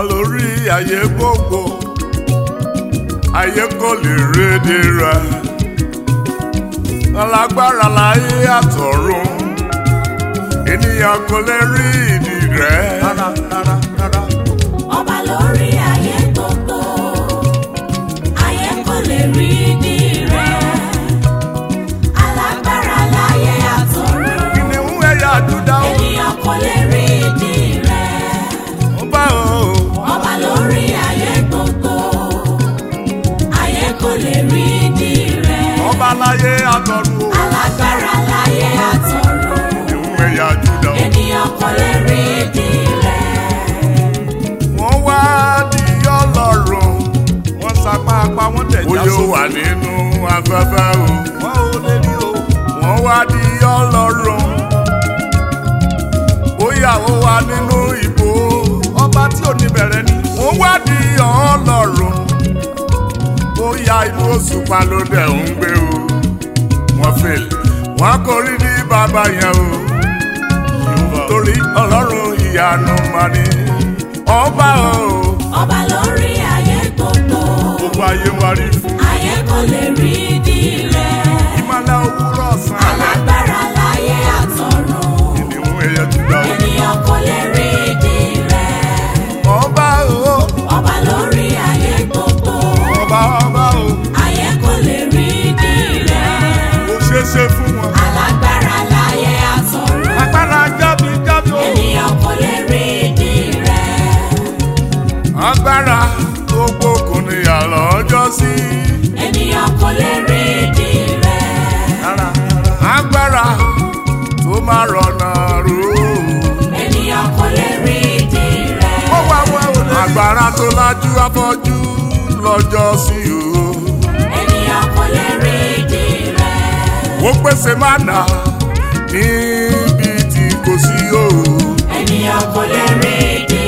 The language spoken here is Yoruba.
lórí ayé gbogbo, ayé kò lè rédè rẹ̀. Alágbára láyé àtọ̀run, ènìyàn kò lè rí ìdí rẹ̀. Ọba lórí ayé gbogbo, ayé kò lè rí ìdí rẹ̀. Alágbára láyé àtọ̀run, Kìnìún ẹ̀yà Júdà o, ènìyàn kò lè rí ìdí rẹ̀. Ọba lórí ayé gbogbo, ayé kò lè rí ìdí rẹ̀. Ọba láyé àtọ̀run o, Alágbára láyé àtọ̀run, Kìnìún ẹ̀yà Júdà o. ènìyàn kò lè rí ìdí rẹ̀. Wọ́n wá di Ọlọ́run, wọ́n sapá apá wọ́n tẹ̀ já sókè. Bóyá ó wà nínú afẹ́fẹ́ o, wọ́n ò lè rí o. Wọ́n wá di Ọlọ́run, bóyá ó wà nínú ìbò, ọba tí ò ní bẹ̀rẹ̀ ni. Wọ́n wá di Ọlọ́run, bóyá inú òṣùpá ló dẹ̀ ń gbé o. Wọ́n fèlè, wọ́n kò rí ní bàbá yẹn o. Torí Ọlọ́run ìyanu máa ní ọba o. Ọba lórí ayé gbogbo, Gbogbo ayé wá rí fún. ayé kò lè rí ìdí rẹ̀. Ìmọ̀lẹ̀ òwúrọ̀ ọ̀sán alẹ́. Alágbára láyé àtọ̀run, Kìnìún ẹ̀yà Júdà o. ènìyàn kò lè rí ìdí rẹ̀. Ọba o. Ọba lórí ayé gbogbo, Ọba o. ayé kò lè rí ìdí rẹ̀. Kò ṣeé ṣe fún wọn. Alágbára láyé àtọ̀run, Agbára jábí o. ènìyàn kò lè rí ìdí rẹ̀. Agbára gbogbo kò ní àlọ́ ọjọ́ sí. Ènìyàn kò lè rí ìdí rẹ̀. Agbára tó máa rọ̀nà ró. Ènìyàn kò lè rí ìdí rẹ̀. Agbára tó lajú afọ́jú lọ́jọ́ sí o. Ènìyàn kò lè rí ìdí rẹ̀. Ó pèsè mánà níbi tí kò sí o. Ènìyàn kò lè rí ìdí